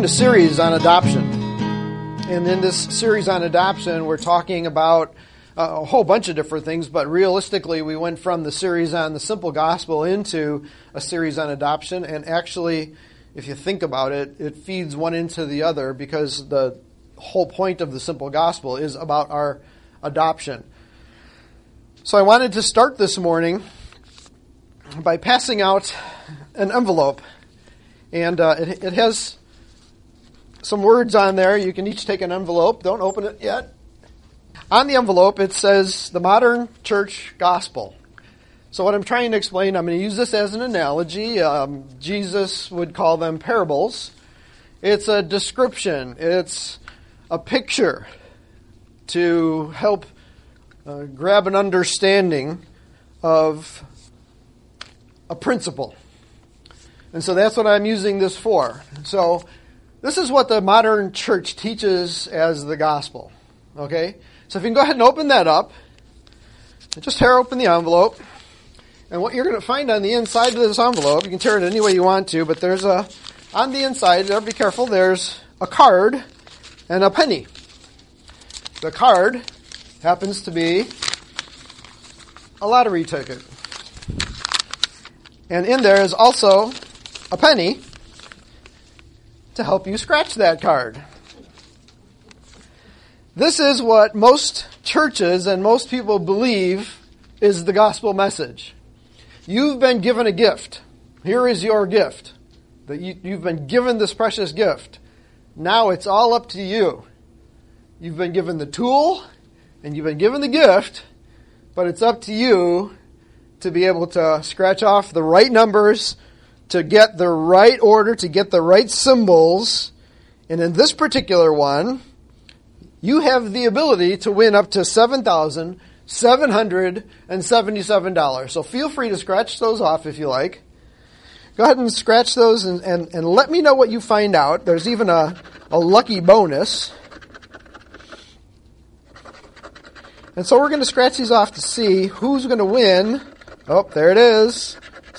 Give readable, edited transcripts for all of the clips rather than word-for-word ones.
doing a series on adoption. And in this series on adoption, we're talking about a whole bunch of different things, but realistically, we went from the series on the simple gospel into a series on adoption. And actually, if you think about it, it feeds one into the other because the whole point of the simple gospel is about our adoption. So I wanted to start this morning by passing out an envelope. And it has some words on there. You can each take an envelope. Don't open it yet. On the envelope, it says the modern church gospel. So what I'm trying to explain, I'm going to use this as an analogy. Jesus would call them parables. It's a description. It's a picture to help grab an understanding of a principle. And so that's what I'm using this for. So this is what the modern church teaches as the gospel. Okay? So if you can go ahead and open that up, just tear open the envelope. And what you're going to find on the inside of this envelope, you can tear it any way you want to, but there's on the inside, be careful, there's a card and a penny. The card happens to be a lottery ticket. And in there is also a penny to help you scratch that card. This is what most churches and most people believe is the gospel message. You've been given a gift. Here is your gift. That you've been given this precious gift. Now it's all up to you. You've been given the tool and you've been given the gift, but it's up to you to be able to scratch off the right numbers, to get the right order, to get the right symbols. And in this particular one, you have the ability to win up to $7,777. So feel free to scratch those off if you like. Go ahead and scratch those and let me know what you find out. There's even a lucky bonus. And so we're going to scratch these off to see who's going to win. Oh, there it is.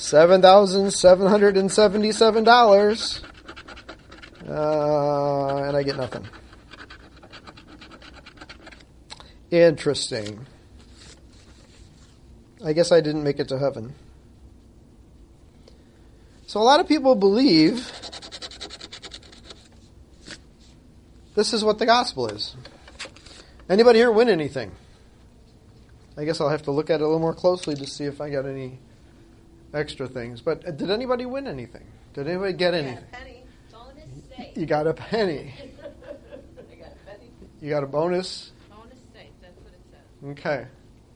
$7,777. And I get nothing. Interesting. I guess I didn't make it to heaven. So a lot of people believe this is what the gospel is. Anybody here win anything? I guess I'll have to look at it a little more closely to see if I got any extra things. But did anybody win anything? Did anybody get anything? A penny. Bonus state. You got a penny. I got a penny. You got a bonus? Bonus state. That's what it says. Okay.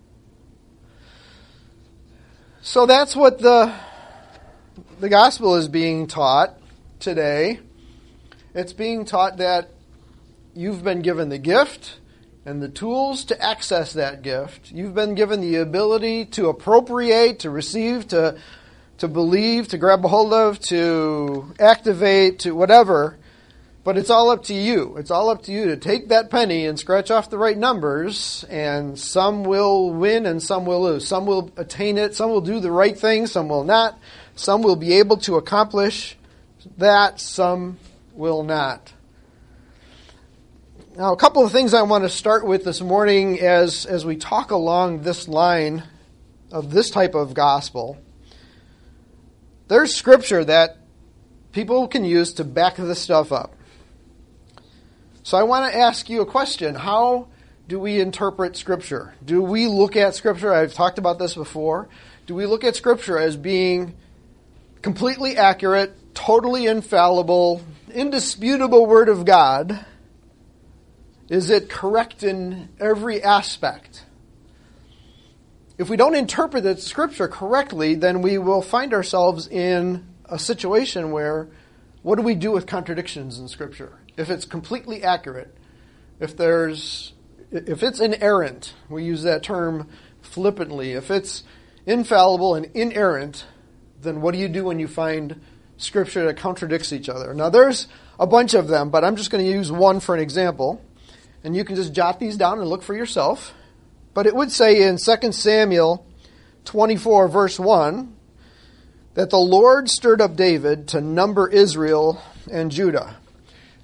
So that's what the gospel is being taught today. It's being taught that you've been given the gift and the tools to access that gift. You've been given the ability to appropriate, to receive, to believe, to grab a hold of, to activate, to whatever. But it's all up to you. It's all up to you to take that penny and scratch off the right numbers, and some will win and some will lose. Some will attain it, some will do the right thing, some will not. Some will be able to accomplish that, some will not. Now, a couple of things I want to start with this morning as we talk along this line of this type of gospel. There's scripture that people can use to back this stuff up. So I want to ask you a question. How do we interpret scripture? Do we look at scripture? I've talked about this before. Do we look at scripture as being completely accurate, totally infallible, indisputable word of God? Is it correct in every aspect? If we don't interpret the scripture correctly, then we will find ourselves in a situation where, what do we do with contradictions in scripture? If it's completely accurate, if it's inerrant, we use that term flippantly. If it's infallible and inerrant, then what do you do when you find scripture that contradicts each other? Now, there's a bunch of them, but I'm just going to use one for an example. And you can just jot these down and look for yourself. But it would say in 2 Samuel 24, verse 1, that the Lord stirred up David to number Israel and Judah.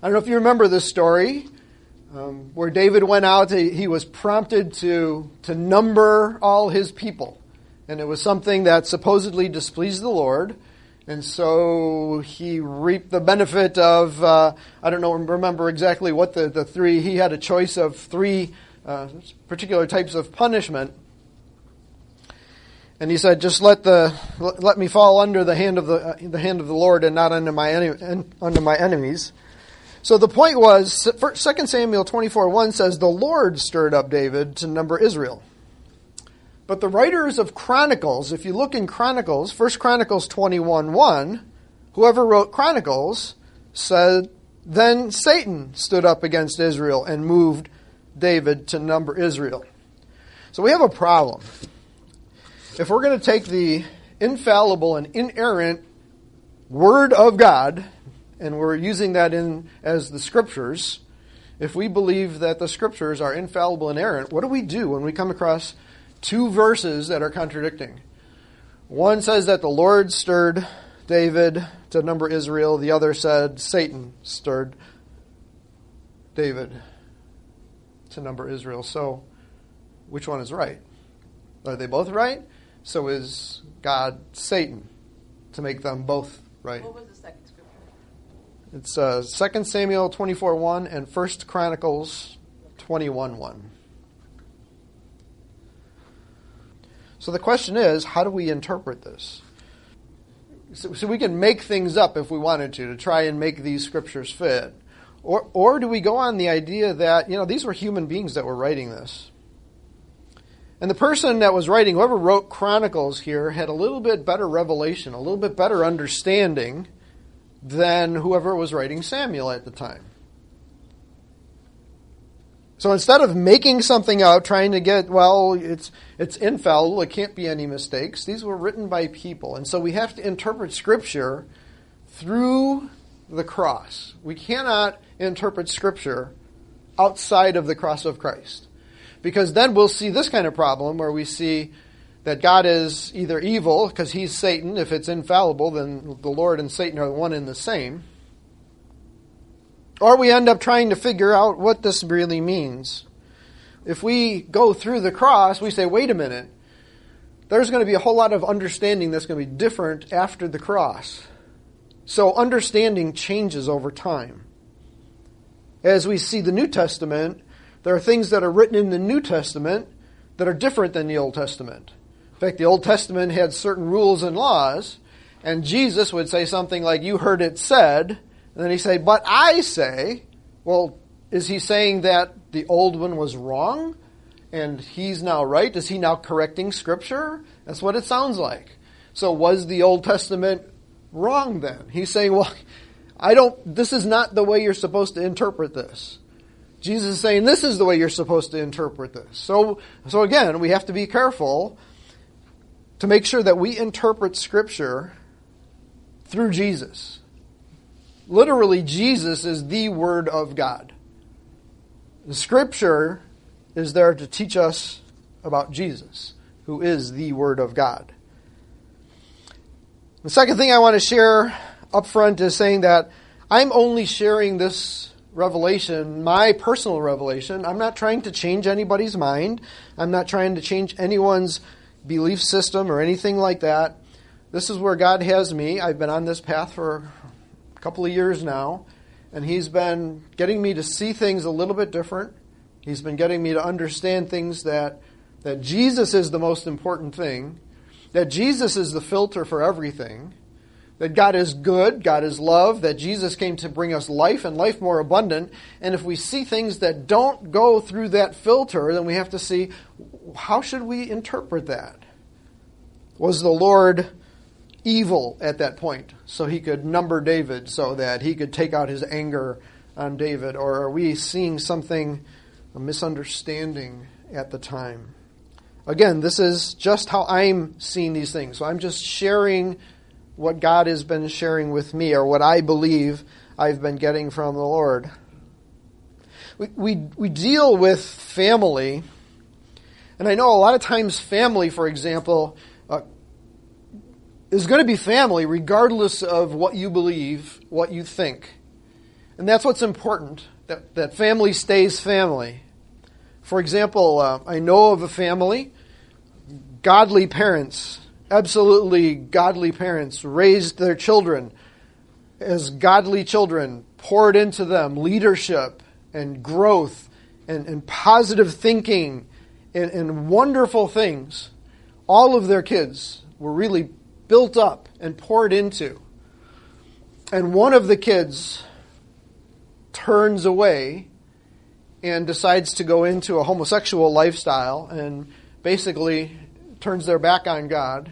I don't know if you remember this story, where David went out. He was prompted to number all his people. And it was something that supposedly displeased the Lord. And so he reaped the benefit of, I don't know, remember exactly what the three, he had a choice of three particular types of punishment. And he said, just let me fall under the hand of the Lord and not under my enemies. So the point was, 2 Samuel 24:1 says, the Lord stirred up David to number Israel. But the writers of Chronicles, if you look in Chronicles, 1 Chronicles 21:1, whoever wrote Chronicles said, then Satan stood up against Israel and moved David to number Israel. So we have a problem. If we're going to take the infallible and inerrant Word of God, and we're using that as the Scriptures, if we believe that the Scriptures are infallible and inerrant, what do we do when we come across two verses that are contradicting? One says that the Lord stirred David to number Israel. The other said Satan stirred David to number Israel. So, which one is right? Are they both right? So is God Satan to make them both right? What was the second scripture? It's 2 Samuel 24:1 and 1 Chronicles 21:1. So the question is, how do we interpret this? So we can make things up if we wanted to try and make these scriptures fit. Or do we go on the idea that, these were human beings that were writing this? And the person that was writing, whoever wrote Chronicles here, had a little bit better revelation, a little bit better understanding than whoever was writing Samuel at the time. So instead of making something out, trying to get, it's infallible, it can't be any mistakes, these were written by people. And so we have to interpret Scripture through the cross. We cannot interpret Scripture outside of the cross of Christ. Because then we'll see this kind of problem where we see that God is either evil, because he's Satan. If it's infallible, then the Lord and Satan are one and the same. Or we end up trying to figure out what this really means. If we go through the cross, we say, wait a minute, there's going to be a whole lot of understanding that's going to be different after the cross. So understanding changes over time. As we see the New Testament, there are things that are written in the New Testament that are different than the Old Testament. In fact, the Old Testament had certain rules and laws, and Jesus would say something like, you heard it said, and then he'd say, but I say, well, is he saying that the old one was wrong, and he's now right? Is he now correcting Scripture? That's what it sounds like. So was the Old Testament wrong then? He's saying, well, this is not the way you're supposed to interpret this. Jesus is saying this is the way you're supposed to interpret this. So again, we have to be careful to make sure that we interpret Scripture through Jesus. Literally, Jesus is the Word of God. The Scripture is there to teach us about Jesus, who is the Word of God. The second thing I want to share up front is saying that I'm only sharing this revelation, my personal revelation. I'm not trying to change anybody's mind. I'm not trying to change anyone's belief system or anything like that. This is where God has me. I've been on this path for a couple of years now, and He's been getting me to see things a little bit different. He's been getting me to understand things that Jesus is the most important thing, that Jesus is the filter for everything, that God is good, God is love, that Jesus came to bring us life and life more abundant. And if we see things that don't go through that filter, then we have to see, how should we interpret that? Was the Lord evil at that point so he could number David so that he could take out his anger on David? Or are we seeing something, a misunderstanding at the time? Again, this is just how I'm seeing these things. So I'm just sharing what God has been sharing with me, or what I believe I've been getting from the Lord. We deal with family, and I know a lot of times family, for example, is going to be family regardless of what you believe, what you think. And that's what's important, that family stays family. For example, I know of a family, godly parents, absolutely godly parents, raised their children as godly children, poured into them leadership and growth and positive thinking and wonderful things. All of their kids were really built up and poured into. And one of the kids turns away and decides to go into a homosexual lifestyle and basically turns their back on God.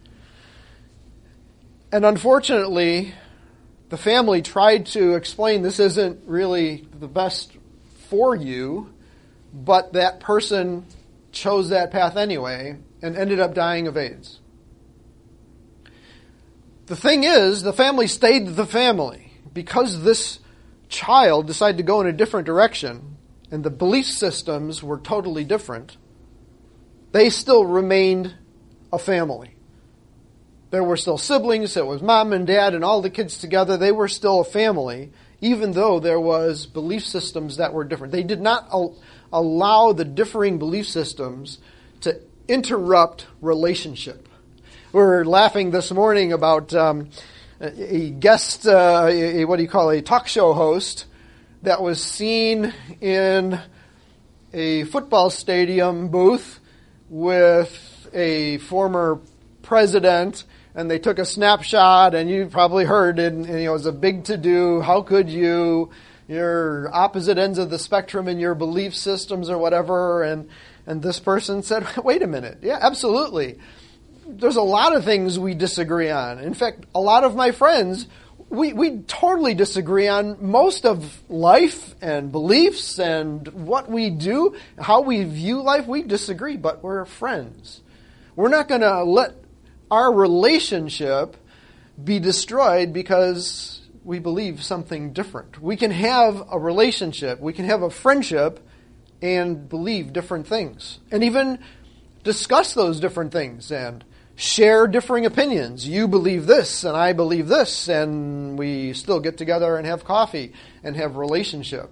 And unfortunately, the family tried to explain this isn't really the best for you, but that person chose that path anyway and ended up dying of AIDS. The thing is, the family stayed the family because this child decided to go in a different direction and the belief systems were totally different. They still remained a family. There were still siblings. It was mom and dad and all the kids together. They were still a family, even though there was belief systems that were different. They did not allow the differing belief systems to interrupt relationship. We were laughing this morning about a guest, a talk show host that was seen in a football stadium booth with a former president, and they took a snapshot, and you probably heard it, and it was a big to-do. How could you? You're opposite ends of the spectrum in your belief systems or whatever, and this person said, wait a minute. Yeah, absolutely. There's a lot of things we disagree on. In fact, a lot of my friends, we totally disagree on most of life and beliefs and what we do, how we view life. We disagree, but we're friends. We're not going to let our relationship be destroyed because we believe something different. We can have a relationship, we can have a friendship and believe different things. And even discuss those different things and share differing opinions. You believe this and I believe this, and we still get together and have coffee and have relationship.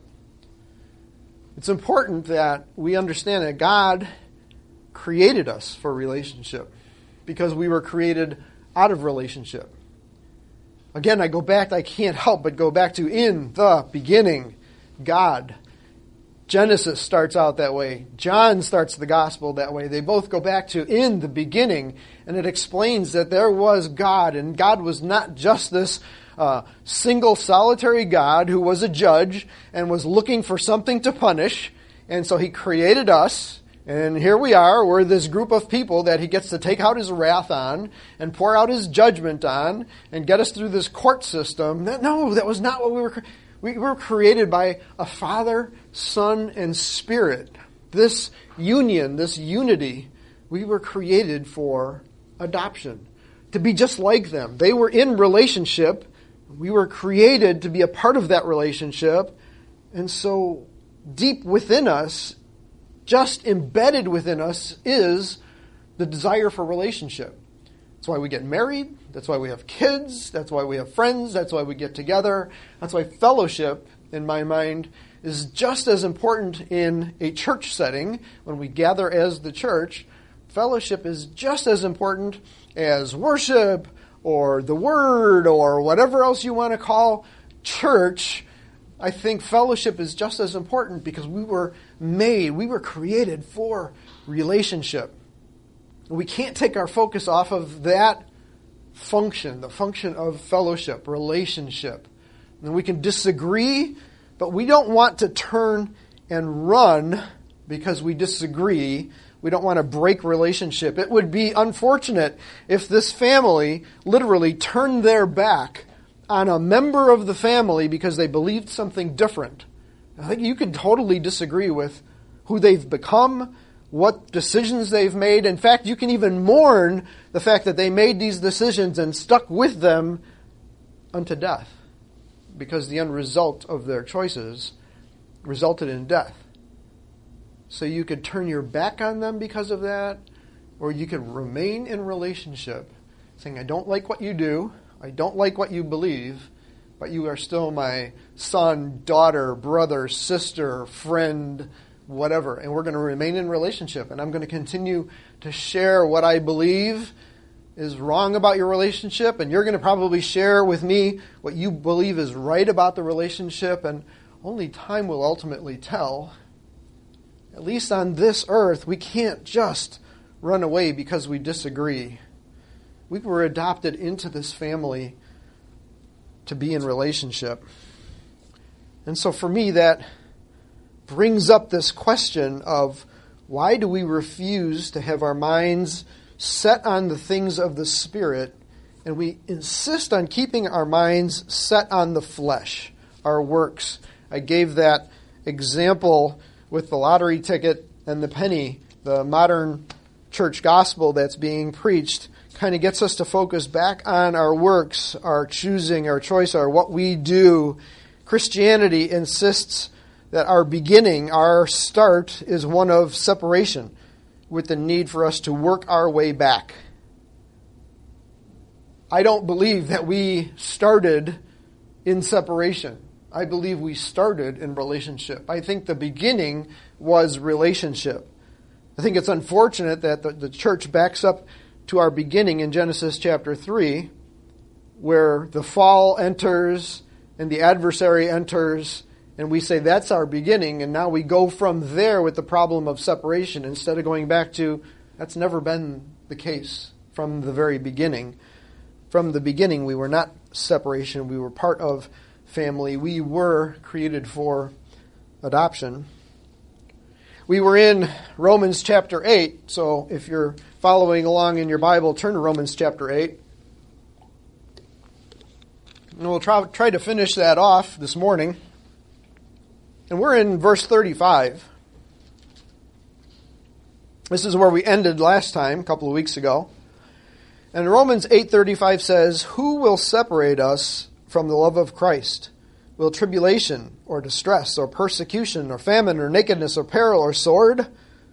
It's important that we understand that God created us for relationship because we were created out of relationship. Again, I can't help but go back to in the beginning, God. Genesis starts out that way. John starts the gospel that way. They both go back to in the beginning, and it explains that there was God, and God was not just this single solitary God who was a judge and was looking for something to punish, and so he created us, and here we are. We're this group of people that he gets to take out his wrath on and pour out his judgment on and get us through this court system. No, that was not what we were. We were created by a Father, Son, and Spirit. This union, this unity, we were created for adoption, to be just like them. They were in relationship. We were created to be a part of that relationship. And so deep within us, just embedded within us, is the desire for relationship. That's why we get married. That's why we have kids. That's why we have friends. That's why we get together. That's why fellowship, in my mind, is just as important in a church setting. When we gather as the church, fellowship is just as important as worship or the word or whatever else you want to call church. I think fellowship is just as important because we were created for relationship. We can't take our focus off of that function, the function of fellowship, relationship. And we can disagree, but we don't want to turn and run because we disagree. We don't want to break relationship. It would be unfortunate if this family literally turned their back on a member of the family because they believed something different. I think you could totally disagree with who they've become, what decisions they've made. In fact, you can even mourn the fact that they made these decisions and stuck with them unto death, because the end result of their choices resulted in death. So you could turn your back on them because of that, or you could remain in relationship, saying, I don't like what you do, I don't like what you believe, but you are still my son, daughter, brother, sister, friend, whatever. And we're going to remain in relationship. And I'm going to continue to share what I believe is wrong about your relationship. And you're going to probably share with me what you believe is right about the relationship. And only time will ultimately tell. At least on this earth, we can't just run away because we disagree. We were adopted into this family to be in relationship. And so for me, that brings up this question of why do we refuse to have our minds set on the things of the Spirit, and we insist on keeping our minds set on the flesh, our works. I gave that example with the lottery ticket and the penny. The modern church gospel that's being preached kind of gets us to focus back on our works, our choosing, our choice, our what we do. Christianity insists that our beginning, our start, is one of separation, with the need for us to work our way back. I don't believe that we started in separation. I believe we started in relationship. I think the beginning was relationship. I think it's unfortunate that the church backs up to our beginning in Genesis chapter 3, where the fall enters and the adversary enters, and we say that's our beginning, and now we go from there with the problem of separation instead of going back to that's never been the case from the very beginning. From the beginning, we were not separation. We were part of family. We were created for adoption. We were in Romans chapter 8, so if you're following along in your Bible, turn to Romans chapter 8. And we'll try to finish that off this morning. And we're in verse 35. This is where we ended last time, a couple of weeks ago. And Romans 8:35 says, "Who will separate us from the love of Christ? Will tribulation or distress or persecution or famine or nakedness or peril or sword?"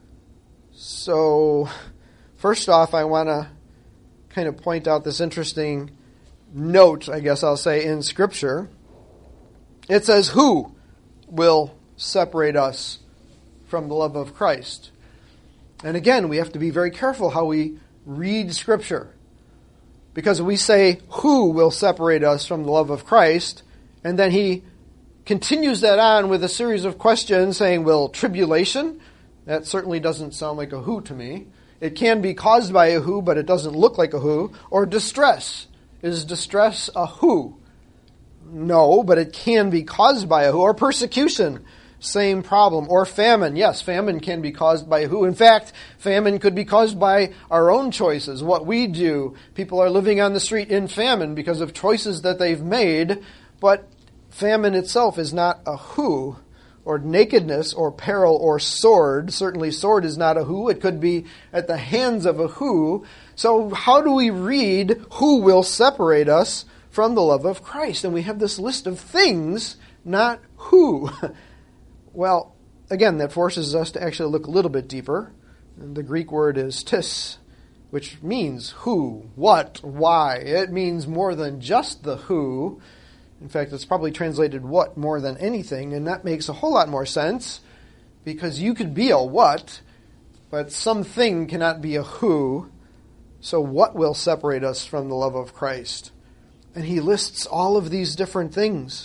So, first off, I want to kind of point out this interesting note, I guess I'll say, in Scripture. It says, "Who will separate us from the love of Christ?" And again, we have to be very careful how we read Scripture. Because we say, "Who will separate us from the love of Christ?" And then he continues that on with a series of questions saying, "Will tribulation?" That certainly doesn't sound like a who to me. It can be caused by a who, but it doesn't look like a who. Or distress. Is distress a who? No, but it can be caused by a who. Or persecution. Same problem. Or famine. Yes, famine can be caused by a who. In fact, famine could be caused by our own choices, what we do. People are living on the street in famine because of choices that they've made. But famine itself is not a who, or nakedness, or peril, or sword. Certainly sword is not a who. It could be at the hands of a who. So how do we read who will separate us from the love of Christ? And we have this list of things, not who. Well, again, that forces us to actually look a little bit deeper. And the Greek word is tis, which means who, what, why. It means more than just the who. In fact, it's probably translated what more than anything, and that makes a whole lot more sense, because you could be a what, but something cannot be a who. So what will separate us from the love of Christ? And he lists all of these different things.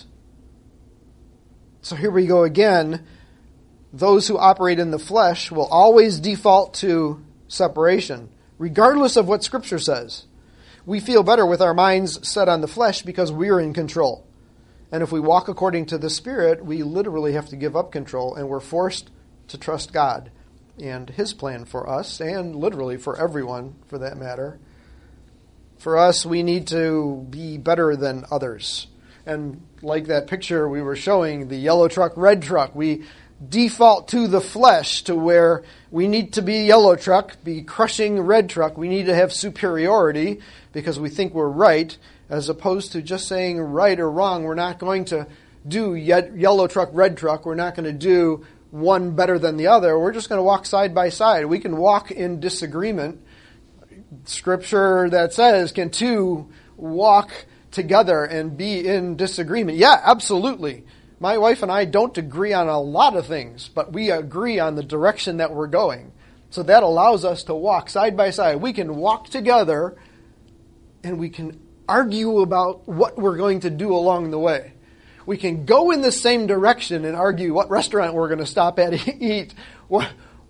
So here we go again. Those who operate in the flesh will always default to separation, regardless of what Scripture says. We feel better with our minds set on the flesh because we're in control. And if we walk according to the Spirit, we literally have to give up control, and we're forced to trust God and His plan for us, and literally for everyone, for that matter. For us, we need to be better than others. And like that picture we were showing, the yellow truck, red truck, we default to the flesh, to where we need to be yellow truck, be crushing red truck. We need to have superiority because we think we're right, as opposed to just saying right or wrong. We're not going to do yellow truck, red truck. We're not going to do one better than the other. We're just going to walk side by side. We can walk in disagreement. Scripture that says, can two walk together and be in disagreement. Yeah, absolutely. My wife and I don't agree on a lot of things, but we agree on the direction that we're going. So that allows us to walk side by side. We can walk together and we can argue about what we're going to do along the way. We can go in the same direction and argue what restaurant we're going to stop at eat, what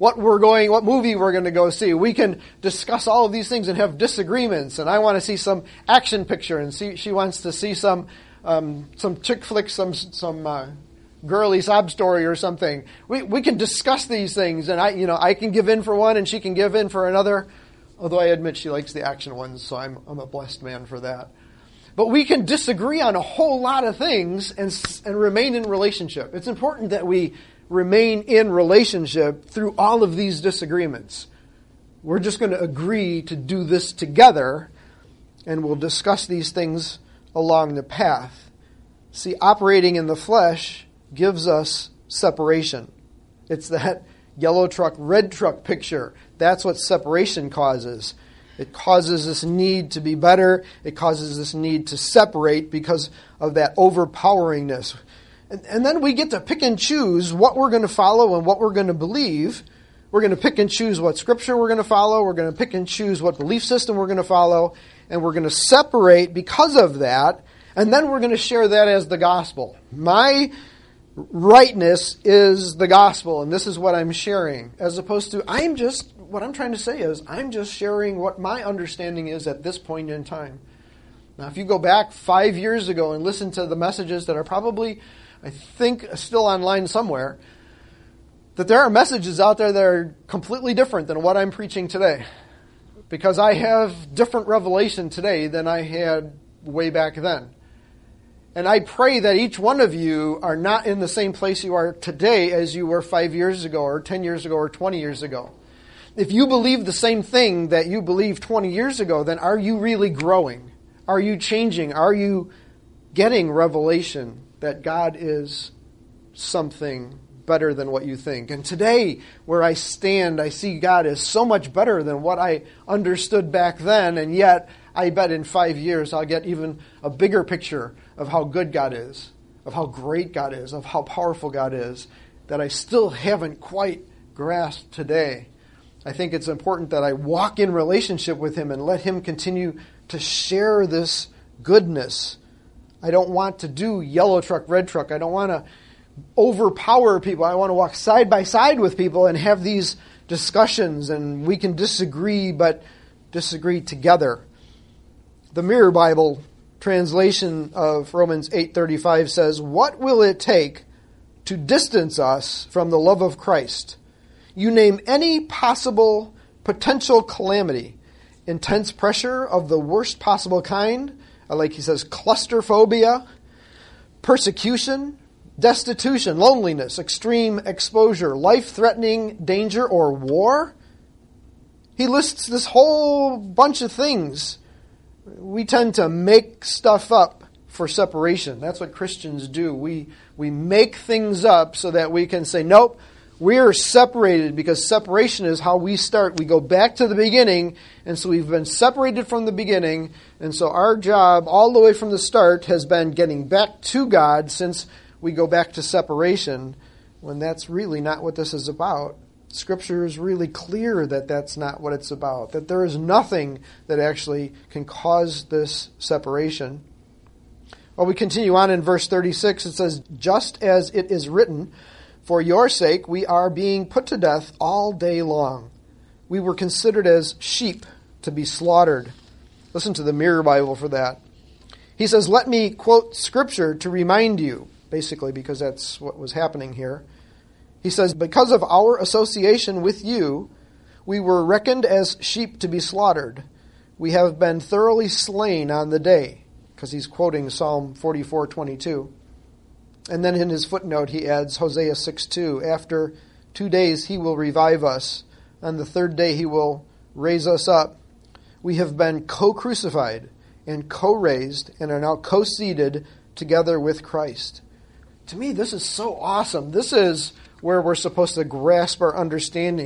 movie we're going to go see. We can discuss all of these things and have disagreements. And I want to see some action picture, and she wants to see some chick flick, some girly sob story or something. We can discuss these things, and I can give in for one, and she can give in for another. Although I admit she likes the action ones, so I'm a blessed man for that. But we can disagree on a whole lot of things and remain in relationship. It's important that we remain in relationship through all of these disagreements. We're just going to agree to do this together, and we'll discuss these things along the path. See, operating in the flesh gives us separation. It's that yellow truck, red truck picture. That's what separation causes. It causes this need to be better. It causes this need to separate because of that overpoweringness. And then we get to pick and choose what we're going to follow and what we're going to believe. We're going to pick and choose what scripture we're going to follow. We're going to pick and choose what belief system we're going to follow. And we're going to separate because of that. And then we're going to share that as the gospel. My rightness is the gospel, and this is what I'm sharing. As opposed to, what I'm trying to say is, I'm just sharing what my understanding is at this point in time. Now, if you go back 5 years ago and listen to the messages that are probably, I think, still online somewhere, that there are messages out there that are completely different than what I'm preaching today. Because I have different revelation today than I had way back then. And I pray that each one of you are not in the same place you are today as you were 5 years ago or 10 years ago or 20 years ago. If you believe the same thing that you believed 20 years ago, then are you really growing? Are you changing? Are you getting revelation that God is something better than what you think? And today, where I stand, I see God is so much better than what I understood back then, and yet I bet in 5 years I'll get even a bigger picture of how good God is, of how great God is, of how powerful God is, that I still haven't quite grasped today. I think it's important that I walk in relationship with Him and let Him continue to share this goodness. I don't want to do yellow truck, red truck. I don't want to overpower people. I want to walk side by side with people and have these discussions, and we can disagree, but disagree together. The Mirror Bible translation of Romans 8:35 says, "What will it take to distance us from the love of Christ? You name any possible potential calamity, intense pressure of the worst possible kind," like he says, claustrophobia, persecution, destitution, loneliness, extreme exposure, life-threatening danger, or war. He lists this whole bunch of things. We tend to make stuff up for separation. That's what Christians do. We make things up so that we can say, nope, we're separated, because separation is how we start. We go back to the beginning, and so we've been separated from the beginning, and so our job all the way from the start has been getting back to God since we go back to separation, when that's really not what this is about. Scripture is really clear that that's not what it's about, that there is nothing that actually can cause this separation. Well, we continue on in verse 36. It says, "Just as it is written, for your sake we are being put to death all day long. We were considered as sheep to be slaughtered." Listen to the Mirror Bible for that. He says, let me quote Scripture to remind you, basically because that's what was happening here. He says, "Because of our association with you, we were reckoned as sheep to be slaughtered. We have been thoroughly slain on the day," because he's quoting Psalm 44:22. And then in his footnote he adds Hosea 6:2. "After 2 days he will revive us. On the third day he will raise us up. We have been co-crucified and co-raised and are now co-seated together with Christ." To me, this is so awesome. This is where we're supposed to grasp our understanding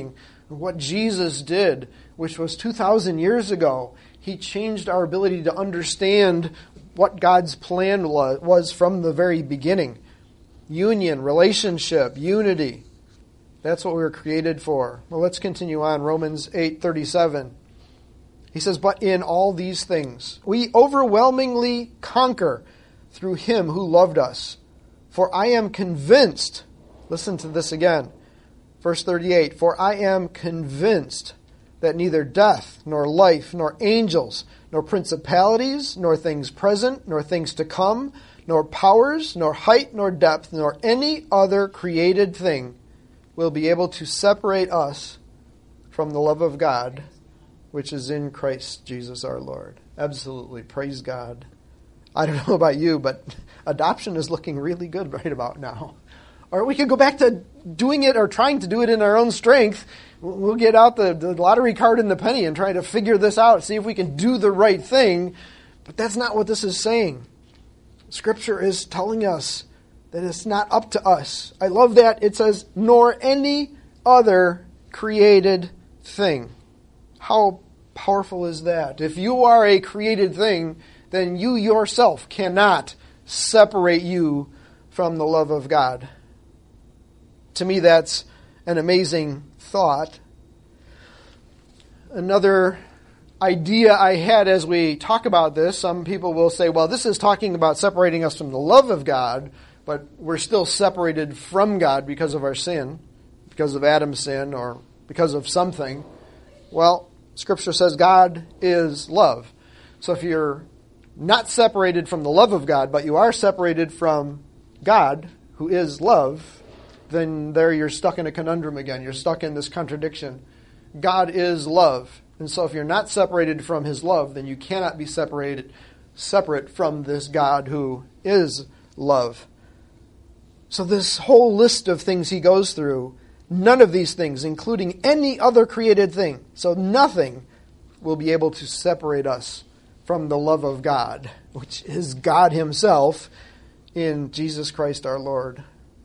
What Jesus did, which was 2,000 years ago, He changed our ability to understand what God's plan was from the very beginning. Union, relationship, unity. That's what we were created for. Well, let's continue on. Romans 8:37. He says, "But in all these things we overwhelmingly conquer through Him who loved us. For I am convinced," listen to this again, verse 38, "For I am convinced that neither death, nor life, nor angels, nor principalities, nor things present, nor things to come, nor powers, nor height, nor depth, nor any other created thing will be able to separate us from the love of God, which is in Christ Jesus our Lord." Absolutely. Praise God. I don't know about you, but adoption is looking really good right about now. Or we could go back to doing it or trying to do it in our own strength. We'll get out the lottery card and the penny and try to figure this out, see if we can do the right thing. But that's not what this is saying. Scripture is telling us that it's not up to us. I love that. It says, "nor any other created thing." How powerful is that? If you are a created thing, then you yourself cannot separate you from the love of God. To me, that's an amazing thought. Another idea I had as we talk about this, some people will say, well, this is talking about separating us from the love of God, but we're still separated from God because of our sin, because of Adam's sin, or because of something. Well, Scripture says God is love. So if you're not separated from the love of God, but you are separated from God, who is love, then there you're stuck in a conundrum again. You're stuck in this contradiction. God is love. And so if you're not separated from His love, then you cannot be separate from this God who is love. So this whole list of things He goes through, none of these things, including any other created thing, so nothing will be able to separate us from the love of God, which is God Himself in Jesus Christ our Lord.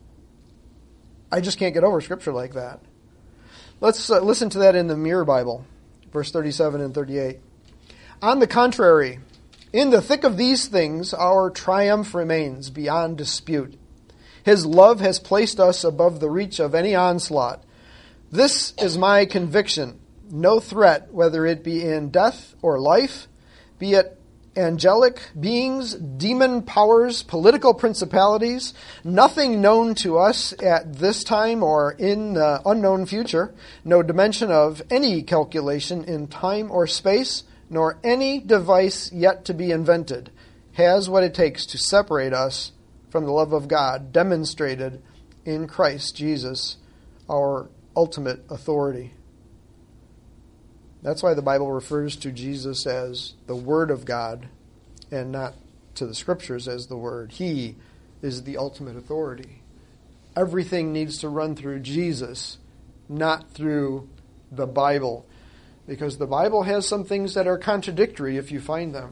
I just can't get over Scripture like that. Let's listen to that in the Mirror Bible, verse 37 and 38. "On the contrary, in the thick of these things our triumph remains beyond dispute. His love has placed us above the reach of any onslaught. This is my conviction. No threat, whether it be in death or life, be it angelic beings, demon powers, political principalities, nothing known to us at this time or in the unknown future, no dimension of any calculation in time or space, nor any device yet to be invented, has what it takes to separate us from the love of God demonstrated in Christ Jesus, our ultimate authority." That's why the Bible refers to Jesus as the Word of God and not to the Scriptures as the Word. He is the ultimate authority. Everything needs to run through Jesus, not through the Bible, because the Bible has some things that are contradictory if you find them.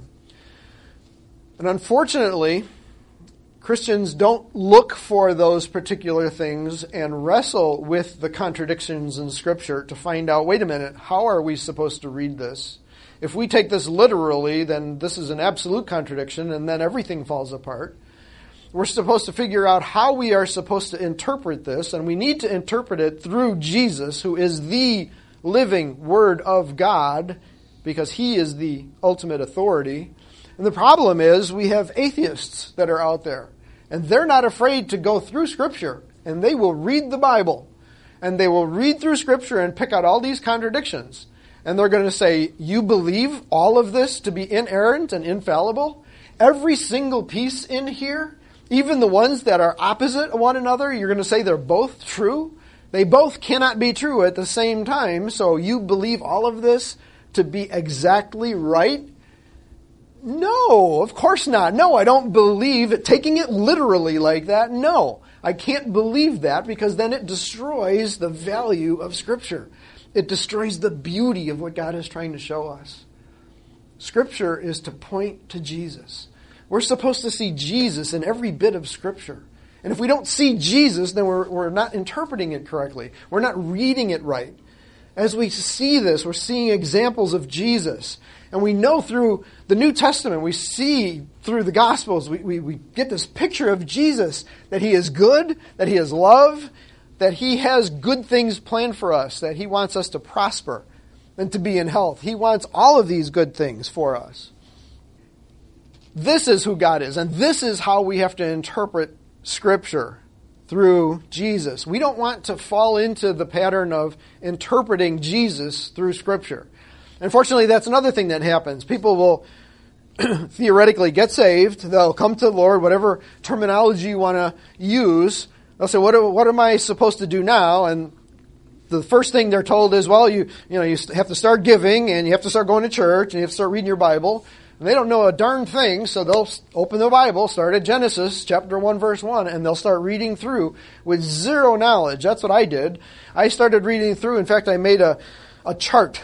And unfortunately, Christians don't look for those particular things and wrestle with the contradictions in Scripture to find out, wait a minute, how are we supposed to read this? If we take this literally, then this is an absolute contradiction, and then everything falls apart. We're supposed to figure out how we are supposed to interpret this, and we need to interpret it through Jesus, who is the living Word of God, because He is the ultimate authority. And the problem is we have atheists that are out there, and they're not afraid to go through Scripture, and they will read the Bible, and they will read through Scripture and pick out all these contradictions. And they're going to say, you believe all of this to be inerrant and infallible? Every single piece in here, even the ones that are opposite of one another, you're going to say they're both true? They both cannot be true at the same time, so you believe all of this to be exactly right? No, of course not. No, I don't believe it, taking it literally like that. No, I can't believe that, because then it destroys the value of Scripture. It destroys the beauty of what God is trying to show us. Scripture is to point to Jesus. We're supposed to see Jesus in every bit of Scripture. And if we don't see Jesus, then we're not interpreting it correctly. We're not reading it right. as we see this, we're seeing examples of Jesus. And we know through the New Testament, we see through the Gospels, we get this picture of Jesus, that He is good, that He is love, that He has good things planned for us, that He wants us to prosper and to be in health. He wants all of these good things for us. This is who God is, and this is how we have to interpret Scripture, through Jesus. We don't want to fall into the pattern of interpreting Jesus through Scripture. Unfortunately, that's another thing that happens. People will theoretically get saved. They'll come to the Lord, whatever terminology you want to use. They'll say, what am I supposed to do now? And the first thing they're told is, well, you have to start giving, and you have to start going to church, and you have to start reading your Bible. And they don't know a darn thing, so they'll open the Bible, start at Genesis chapter 1, verse 1, and they'll start reading through with zero knowledge. That's what I did. I started reading through. In fact, I made a chart.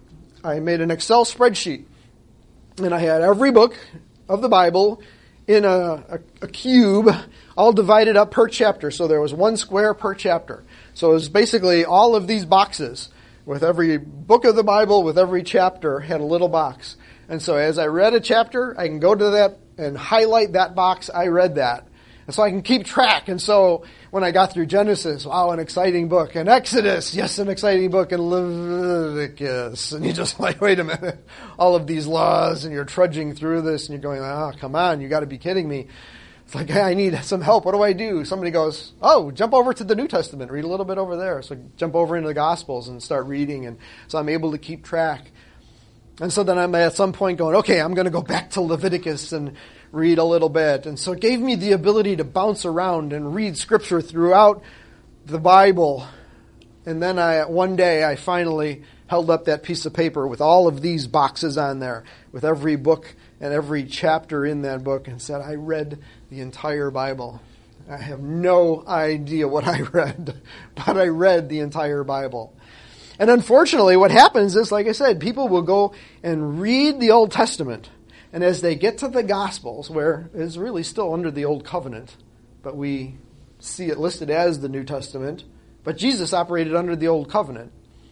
I made an Excel spreadsheet. And I had every book of the Bible in a cube, all divided up per chapter. So there was one square per chapter. So it was basically all of these boxes. With every book of the Bible, with every chapter, had a little box. And so as I read a chapter, I can go to that and highlight that box. I read that. And so I can keep track. And so when I got through Genesis, wow, an exciting book. And Exodus, yes, an exciting book. And Leviticus. And you're just like, wait a minute. All of these laws, and you're trudging through this, and you're going, oh, come on, you got to be kidding me. It's like, hey, I need some help. What do I do? Somebody goes, oh, jump over to the New Testament. Read a little bit over there. So jump over into the Gospels and start reading. And so I'm able to keep track. And so then I'm at some point going, okay, I'm going to go back to Leviticus and read a little bit. And so it gave me the ability to bounce around and read Scripture throughout the Bible. And then one day I finally held up that piece of paper with all of these boxes on there, with every book and every chapter in that book, and said, I read the entire Bible. I have no idea what I read, but I read the entire Bible. And unfortunately, what happens is, like I said, people will go and read the Old Testament, and as they get to the Gospels, where it's really still under the Old Covenant, but we see it listed as the New Testament, but Jesus operated under the Old Covenant.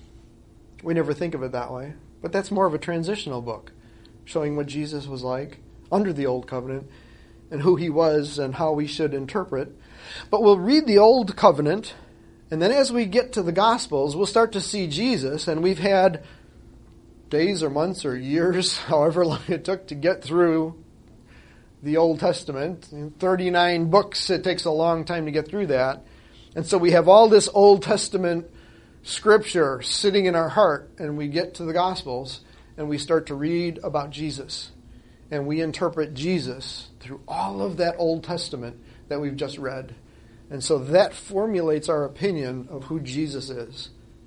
We never think of it that way, but that's more of a transitional book, showing what Jesus was like under the Old Covenant, and who He was, and how we should interpret. But we'll read the Old Covenant, and then as we get to the Gospels, we'll start to see Jesus, and we've had days or months or years, however long it took to get through the Old Testament. 39 books, it takes a long time to get through that. And so we have all this Old Testament Scripture sitting in our heart, and we get to the Gospels, and we start to read about Jesus. And we interpret Jesus through all of that Old Testament that we've just read. And so that formulates our opinion of who Jesus is.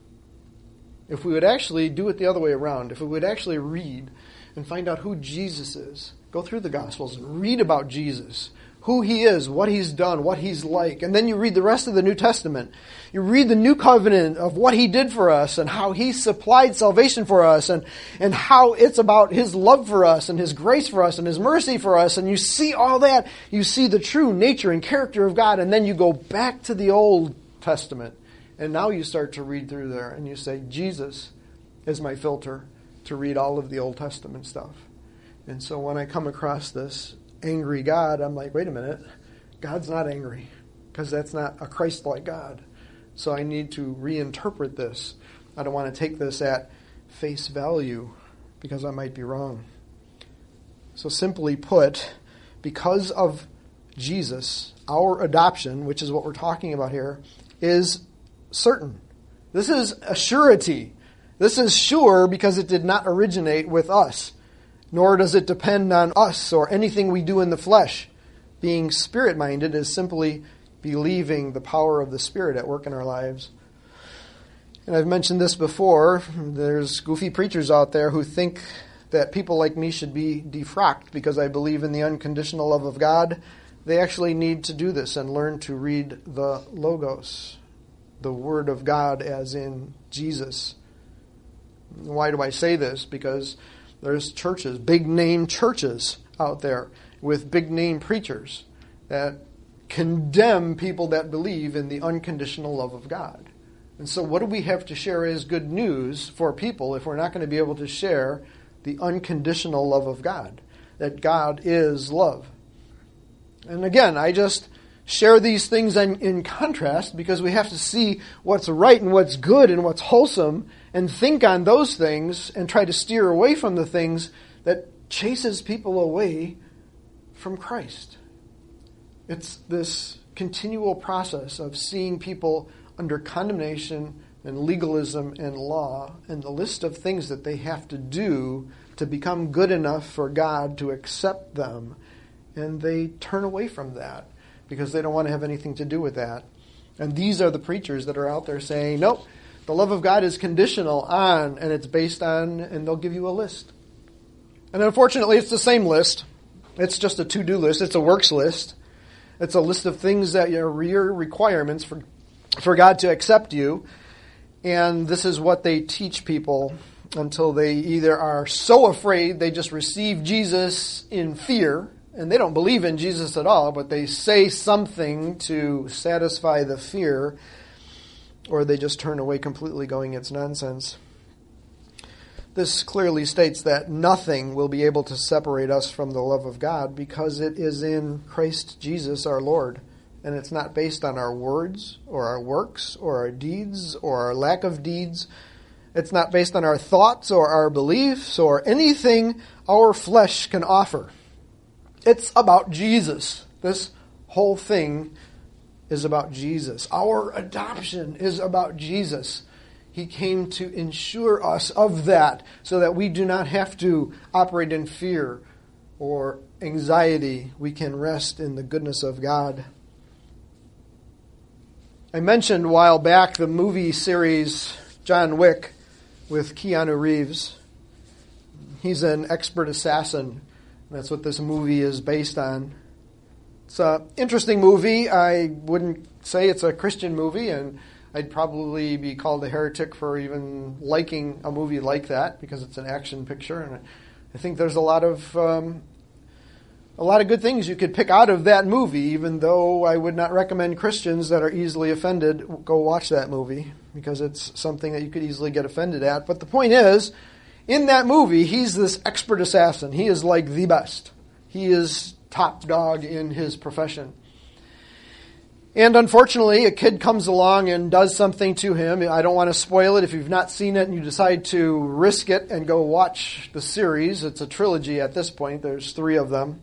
If we would actually do it the other way around, if we would actually read and find out who Jesus is, go through the Gospels and read about Jesus, who He is, what He's done, what He's like, and then you read the rest of the New Testament. You read the New Covenant of what He did for us and how He supplied salvation for us and how it's about His love for us and His grace for us and His mercy for us, and you see all that. You see the true nature and character of God, and then you go back to the Old Testament, and now you start to read through there, and you say, Jesus is my filter to read all of the Old Testament stuff. And so when I come across this angry God, I'm like, wait a minute, God's not angry, because that's not a Christ-like God. So I need to reinterpret this. I don't want to take this at face value, because I might be wrong. So simply put, because of Jesus, our adoption, which is what we're talking about here, is certain. This is a surety. This is sure because it did not originate with us, nor does it depend on us or anything we do in the flesh. Being Spirit-minded is simply believing the power of the Spirit at work in our lives. And I've mentioned this before. There's goofy preachers out there who think that people like me should be defrocked because I believe in the unconditional love of God. They actually need to do this and learn to read the Logos, the Word of God as in Jesus. Why do I say this? Because there's churches, big-name churches out there with big-name preachers that condemn people that believe in the unconditional love of God. And so what do we have to share as good news for people if we're not going to be able to share the unconditional love of God, that God is love? And again, I just share these things in contrast because we have to see what's right and what's good and what's wholesome and think on those things and try to steer away from the things that chases people away from Christ. It's this continual process of seeing people under condemnation and legalism and law and the list of things that they have to do to become good enough for God to accept them. And they turn away from that because they don't want to have anything to do with that. And these are the preachers that are out there saying, nope, the love of God is conditional on, and it's based on, and they'll give you a list. And unfortunately, it's the same list. It's just a to-do list. It's a works list. It's a list of things that are your requirements for God to accept you. And this is what they teach people until they either are so afraid they just receive Jesus in fear, and they don't believe in Jesus at all, but they say something to satisfy the fear, or they just turn away completely going, it's nonsense. This clearly states that nothing will be able to separate us from the love of God because it is in Christ Jesus our Lord. And it's not based on our words or our works or our deeds or our lack of deeds. It's not based on our thoughts or our beliefs or anything our flesh can offer. It's about Jesus. This whole thing is about Jesus. Our adoption is about Jesus. He came to ensure us of that so that we do not have to operate in fear or anxiety. We can rest in the goodness of God. I mentioned a while back the movie series John Wick with Keanu Reeves. He's an expert assassin. That's what this movie is based on. It's an interesting movie. I wouldn't say it's a Christian movie, and I'd probably be called a heretic for even liking a movie like that because it's an action picture. And I think there's a lot of good things you could pick out of that movie, even though I would not recommend Christians that are easily offended go watch that movie because it's something that you could easily get offended at. But the point is, in that movie, he's this expert assassin. He is like the best. He is top dog in his profession. And unfortunately, a kid comes along and does something to him. I don't want to spoil it. If you've not seen it and you decide to risk it and go watch the series, it's a trilogy at this point. There's 3 of them.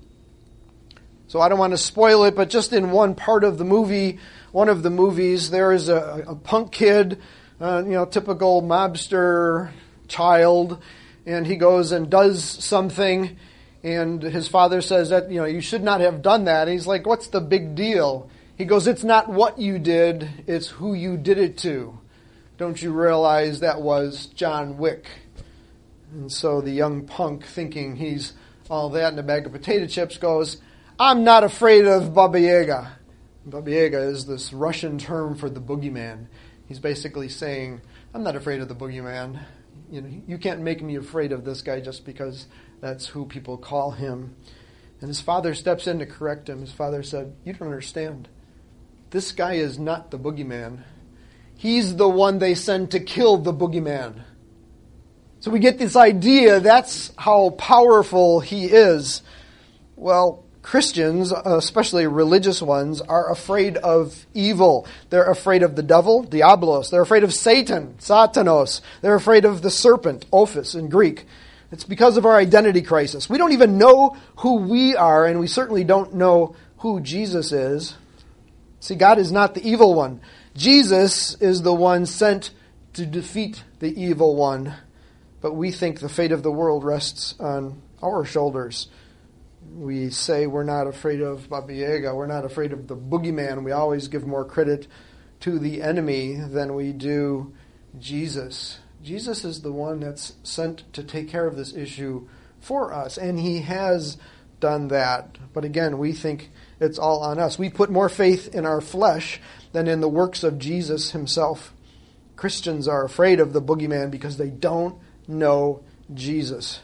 So I don't want to spoil it, but just in one part of the movie, one of the movies, there is a punk kid, typical mobster child, and he goes and does something, and his father says that, you should not have done that. And he's like, what's the big deal? He goes, it's not what you did, it's who you did it to. Don't you realize that was John Wick? And so the young punk, thinking he's all that in a bag of potato chips, goes, I'm not afraid of Baba Yaga. Baba Yaga is this Russian term for the boogeyman. He's basically saying, I'm not afraid of the boogeyman. You can't make me afraid of this guy just because that's who people call him. And his father steps in to correct him. His father said, you don't understand. This guy is not the boogeyman. He's the one they send to kill the boogeyman. So we get this idea that's how powerful he is. Well, Christians, especially religious ones, are afraid of evil. They're afraid of the devil, diabolos. They're afraid of Satan, satanos. They're afraid of the serpent, ophis in Greek. It's because of our identity crisis. We don't even know who we are, and we certainly don't know who Jesus is. See, God is not the evil one. Jesus is the one sent to defeat the evil one. But we think the fate of the world rests on our shoulders. We say we're not afraid of Baba Yaga. We're not afraid of the boogeyman. We always give more credit to the enemy than we do Jesus. Jesus is the one that's sent to take care of this issue for us, and he has done that. But again, we think it's all on us. We put more faith in our flesh than in the works of Jesus himself. Christians are afraid of the boogeyman because they don't know Jesus.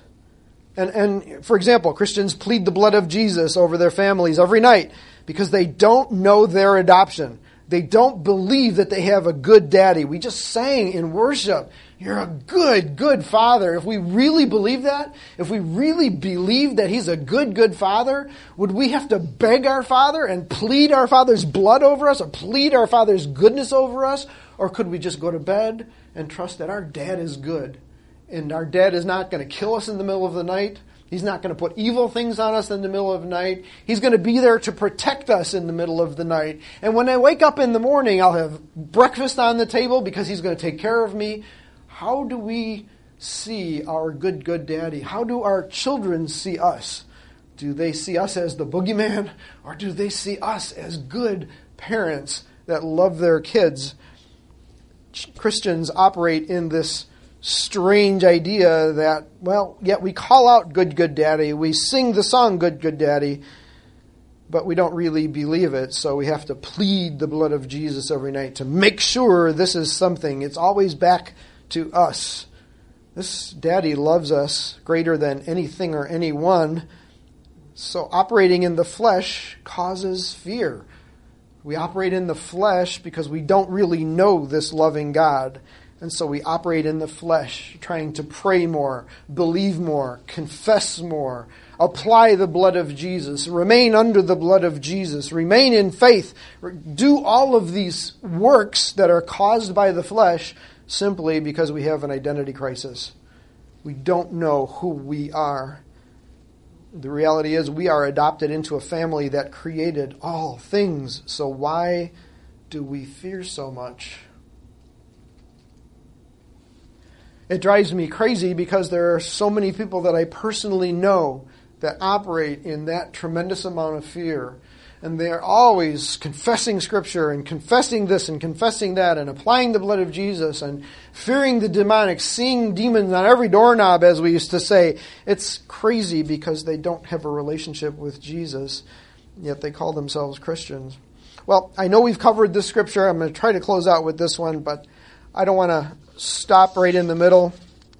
And for example, Christians plead the blood of Jesus over their families every night because they don't know their adoption. They don't believe that they have a good daddy. We just sang in worship, you're a good, good father. If we really believe that, if we really believe that he's a good, good father, would we have to beg our father and plead our father's blood over us or plead our father's goodness over us? Or could we just go to bed and trust that our dad is good and our dad is not going to kill us in the middle of the night? He's not going to put evil things on us in the middle of the night. He's going to be there to protect us in the middle of the night. And when I wake up in the morning, I'll have breakfast on the table because he's going to take care of me. How do we see our good, good daddy? How do our children see us? Do they see us as the boogeyman? Or do they see us as good parents that love their kids? Christians operate in this strange idea that, well, yet we call out good, good daddy. We sing the song good, good daddy, but we don't really believe it. So we have to plead the blood of Jesus every night to make sure this is something. It's always back to us. This daddy loves us greater than anything or anyone. So operating in the flesh causes fear. We operate in the flesh because we don't really know this loving God. And so we operate in the flesh, trying to pray more, believe more, confess more, apply the blood of Jesus, remain under the blood of Jesus, remain in faith, do all of these works that are caused by the flesh simply because we have an identity crisis. We don't know who we are. The reality is we are adopted into a family that created all things. So why do we fear so much? It drives me crazy because there are so many people that I personally know that operate in that tremendous amount of fear. And they are always confessing Scripture and confessing this and confessing that and applying the blood of Jesus and fearing the demonic, seeing demons on every doorknob, as we used to say. It's crazy because they don't have a relationship with Jesus, yet they call themselves Christians. Well, I know we've covered this Scripture. I'm going to try to close out with this one, but I don't want to stop right in the middle.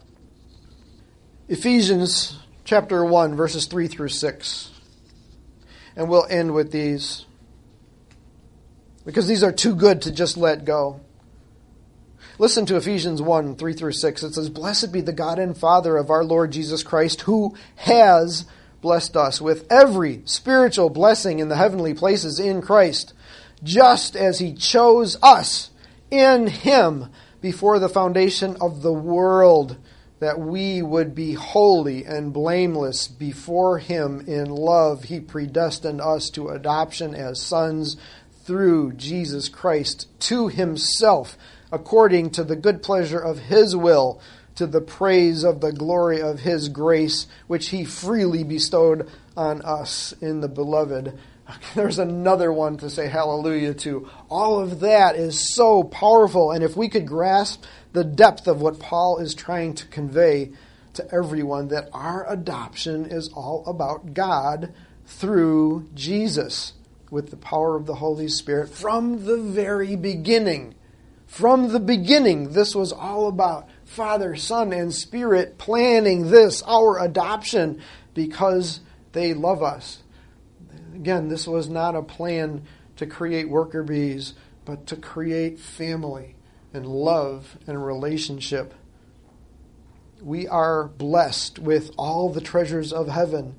Ephesians chapter 1, verses 3 through 6. And we'll end with these, because these are too good to just let go. Listen to Ephesians 1, 3 through 6. It says, "Blessed be the God and Father of our Lord Jesus Christ, who has blessed us with every spiritual blessing in the heavenly places in Christ, just as he chose us in him before the foundation of the world, that we would be holy and blameless before him in love. He predestined us to adoption as sons through Jesus Christ to himself, according to the good pleasure of his will, to the praise of the glory of his grace, which he freely bestowed on us in the beloved." There's another one to say hallelujah to. All of that is so powerful. And if we could grasp the depth of what Paul is trying to convey to everyone, that our adoption is all about God through Jesus with the power of the Holy Spirit from the very beginning. From the beginning, this was all about Father, Son, and Spirit planning this, our adoption, because they love us. Again, this was not a plan to create worker bees, but to create family and love and relationship. We are blessed with all the treasures of heaven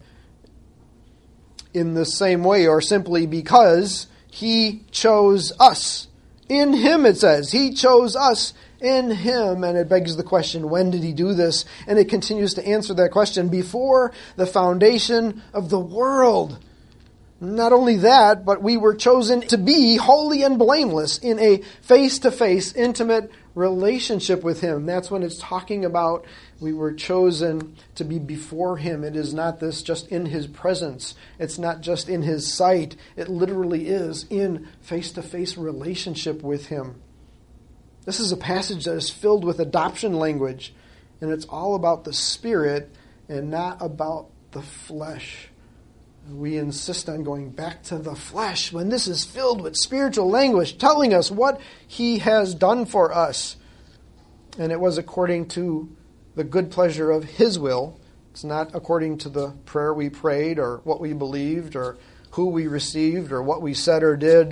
in the same way, or simply because he chose us. In him, it says, he chose us in him. And it begs the question, when did he do this? And it continues to answer that question, before the foundation of the world. Not only that, but we were chosen to be holy and blameless in a face-to-face, intimate relationship with him. That's when it's talking about we were chosen to be before him. It is not this just in his presence. It's not just in his sight. It literally is in face-to-face relationship with him. This is a passage that is filled with adoption language, and it's all about the Spirit and not about the flesh. We insist on going back to the flesh when this is filled with spiritual language telling us what he has done for us. And it was according to the good pleasure of his will. It's not according to the prayer we prayed or what we believed or who we received or what we said or did.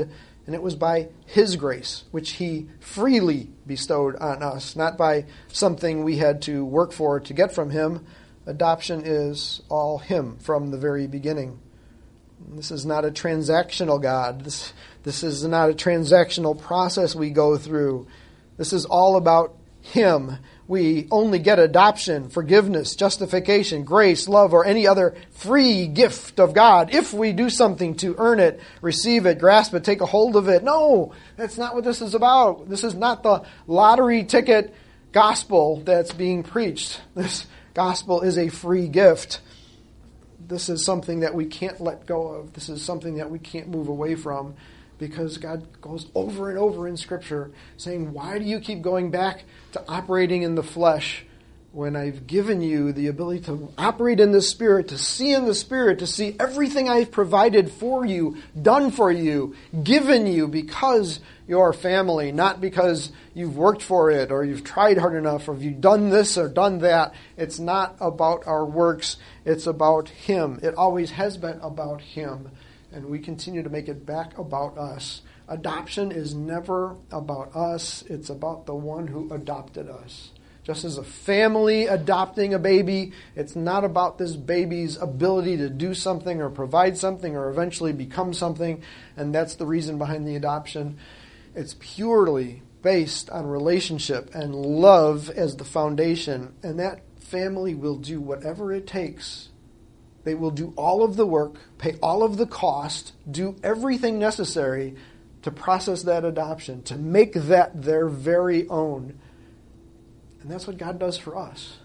And it was by His grace, which He freely bestowed on us, not by something we had to work for to get from Him. Adoption is all Him from the very beginning. This is not a transactional God. This is not a transactional process we go through. This is all about Him. We only get adoption, forgiveness, justification, grace, love, or any other free gift of God if we do something to earn it, receive it, grasp it, take a hold of it. No, that's not what this is about. This is not the lottery ticket gospel that's being preached. This gospel is a free gift. This is something that we can't let go of. This is something that we can't move away from, because God goes over and over in Scripture saying, why do you keep going back to operating in the flesh when I've given you the ability to operate in the Spirit, to see in the Spirit, to see everything I've provided for you, done for you, given you because you're family, not because you've worked for it or you've tried hard enough or you've done this or done that. It's not about our works. It's about Him. It always has been about Him. And we continue to make it back about us. Adoption is never about us. It's about the one who adopted us. Just as a family adopting a baby, it's not about this baby's ability to do something or provide something or eventually become something. And that's the reason behind the adoption. It's purely based on relationship and love as the foundation. And that family will do whatever it takes. They will do all of the work, pay all of the cost, do everything necessary to process that adoption, to make that their very own. And that's what God does for us.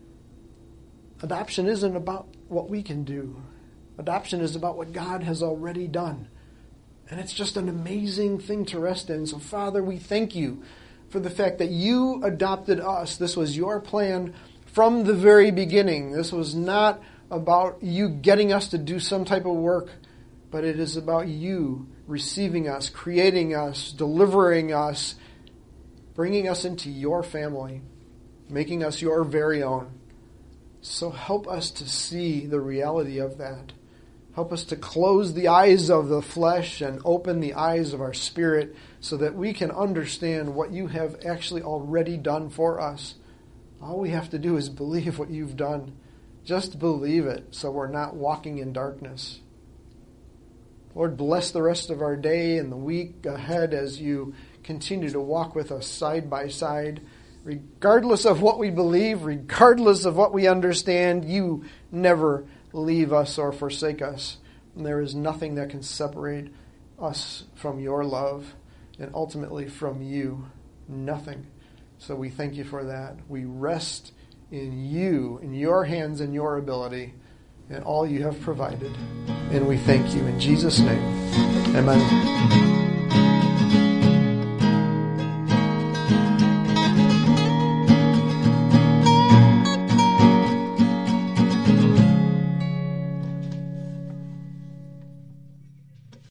Adoption isn't about what we can do. Adoption is about what God has already done. And it's just an amazing thing to rest in. So, Father, we thank you for the fact that you adopted us. This was your plan from the very beginning. This was not about you getting us to do some type of work, but it is about you receiving us, creating us, delivering us, bringing us into your family, making us your very own. So help us to see the reality of that. Help us to close the eyes of the flesh and open the eyes of our spirit so that we can understand what you have actually already done for us. All we have to do is believe what you've done. Just believe it so we're not walking in darkness. Lord, bless the rest of our day and the week ahead as you continue to walk with us side by side. Regardless of what we believe, regardless of what we understand, you never leave us or forsake us. And there is nothing that can separate us from your love and ultimately from you. Nothing. So we thank you for that. We rest in you, in your hands and your ability, and all you have provided. And we thank you in Jesus' name. Amen.